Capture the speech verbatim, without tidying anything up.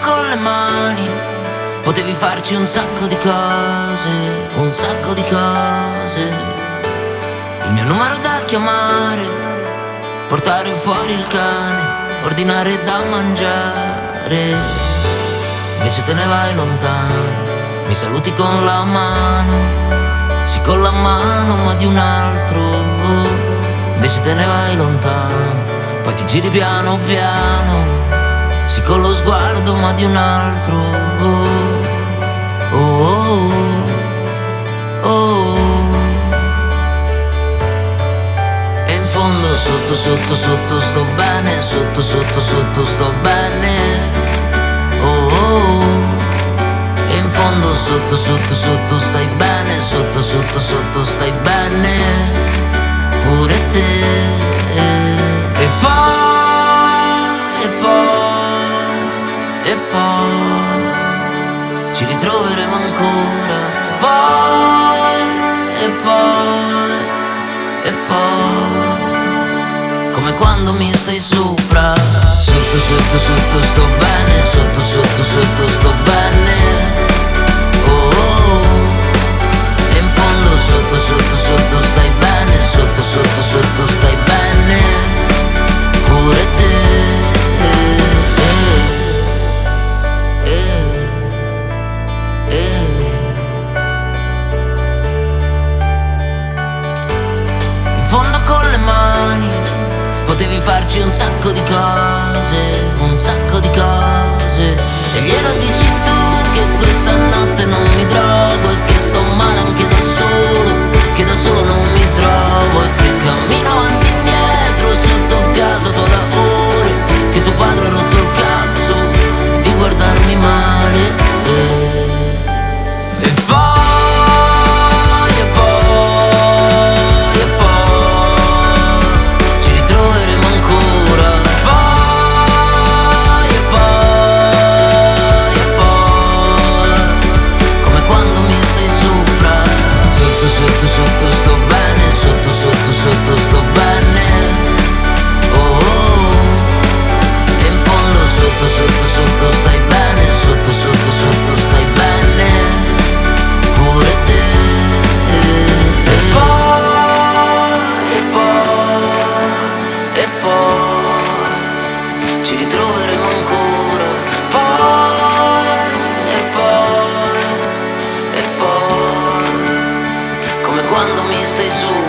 con le mani, potevi farci un sacco di cose, un sacco di cose. Il mio numero da chiamare, portare fuori il cane, ordinare da mangiare. Invece te ne vai lontano, mi saluti con la mano, sì con la mano ma di un altro. Invece te ne vai lontano, poi ti giri piano piano, sì con lo sguardo ma di un altro. Oh, oh, oh, oh. E in fondo sotto sotto sotto sto bene, sotto sotto sotto sto bene. Oh, oh. E in fondo sotto sotto sotto stai bene, sotto sotto sotto stai bene pure te. E poi, e poi, e poi ci ritroveremo ancora. Poi, e poi, e poi come quando mi stai sopra. Sotto sotto sotto sto bene, sotto sotto sotto sto bene. Oh, oh. E in fondo sotto sotto sotto stai bene, sotto sotto sotto stai bene pure te. Eh, eh, eh. In fondo con le mani potevi farci un sacco di cose, un sacco di cose. E glielo dici tu che questa notte non mi drogo e che sto male anche da solo, che da solo non mi trovo e che cammino avanti e indietro sotto casa tua da ore, che tuo padre ha rotto il cazzo di guardarmi male. Eh. E poi, e poi, e poi ci ritroveremo ancora. Poi, e poi, e poi come quando mi stai sopra. Sotto sotto sotto sto bene, sotto sotto sotto sto bene. Oh, oh. E in fondo sotto sotto sotto stai bene, sotto sotto sotto stai bene pure te. E poi, e poi, e poi ci ritroveremo ancora. Poi, e poi, e poi come quando mi stai su.